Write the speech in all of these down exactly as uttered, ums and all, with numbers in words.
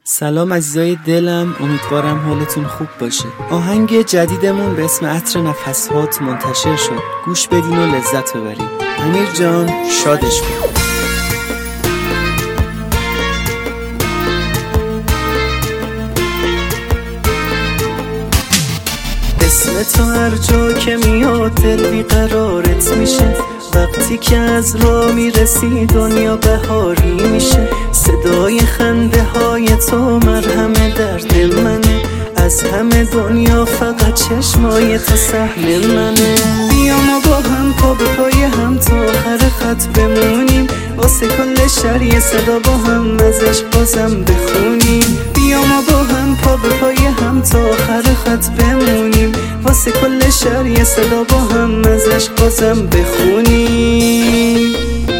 سلام عزیزای دلم، امیدوارم حالتون خوب باشه. آهنگ جدیدمون به اسم عطر نفس‌هات منتشر شد. گوش بدین و لذت ببرید. امیر جان شادش کن. اسم تو هر جا که میاد دل بیقرارت میشه. وقتی که از راه میرسی دنیا بهاری میشه. صدای خنده های تو مرهم درد منه. از همه دنیا فقط چشمای تو سهم منه. بیا ما با هم پا به پای هم تا آخر خط بمونیم. واسه کل شهر یه صدا با هم ازش بازم بخونیم. بیا ما با هم پا به پای هم تا آخر خط بمونیم. واسه کل شهر یه صدا با هم ازش بازم بخونیم.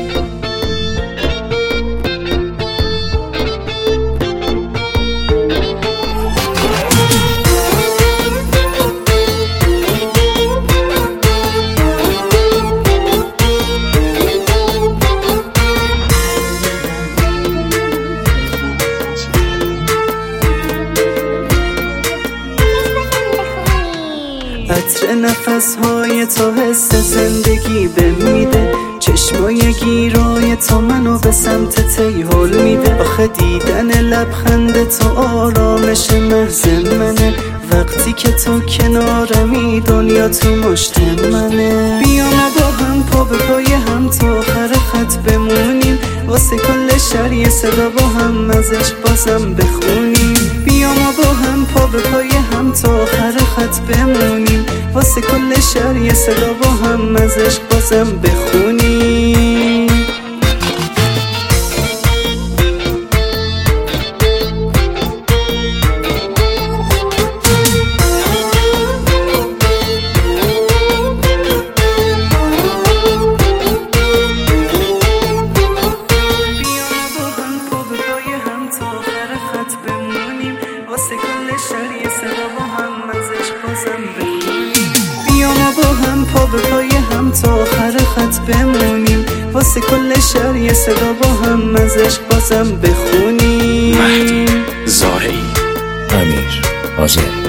عطر نفس‌های تو حس زندگی بهم میده. چشمای گیرای تو منو به سمت تیهل میده. آخه دیدن لبخند تو آرامش محض منه. وقتی که تو کنارمی دنیا تو مشت منه. بیا ما با هم پا به پای هم تا آخر خط بمونیم. واسه کل شهر یه صدا با هم ازش بازم بخونیم. بیا ما با هم پا به پای هم تا آخر خط بمونیم. واسه کل شهر یه صدا با هم ازش بازم بخونیم. واسه کل شهر یه صدا با هم ازش بازم بخونیم. بیا ما با هم پا به پای هم تا آخر خط بمونیم. واسه کل شهر یه صدا با هم ازش بازم بخونیم. مهدی زارعی، امیر آذری.